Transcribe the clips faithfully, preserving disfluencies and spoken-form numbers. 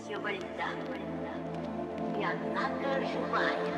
третьего льда, и однако живая.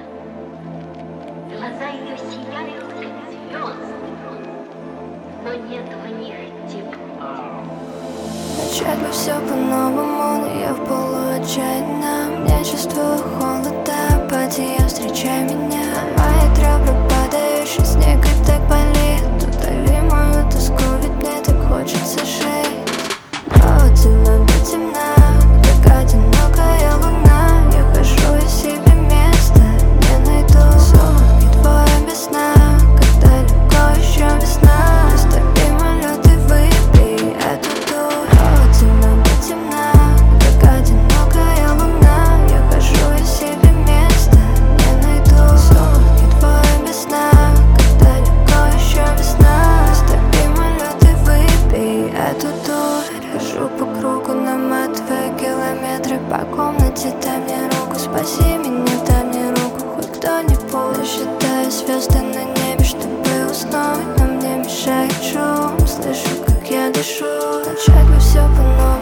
Глаза ее сияют, как звезды, но нет в них тепла. Начать бы все по-новому, но я в полуотчаянном. Я чувствую холода, падия, встречай меня. Мои ребра падающий снег и так болит. Удали мою тоску, ведь мне так хочется жить. А у тебя до темна, как одинокая луна. Я хожу и себе места не найду. Сутки двое без сна, как далеко еще весна. Растопи лед и выпей эту дурь. А у тебя до темна, как одинокая луна. Я хожу и себе места не найду. Сутки двое без сна, как далеко еще весна. Растопи лед и выпей эту дурь. Хожу по кругу, наматывая километры по комнате. Дай мне руку, спаси меня, дай мне руку, хоть кто-нибудь. Считаю звезды на небе, чтобы уснуть, но мне мешает шум. Слышу, как я дышу. Начать бы все по новому.